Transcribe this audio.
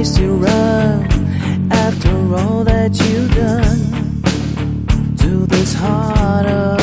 may still run after all that you've done to this heart of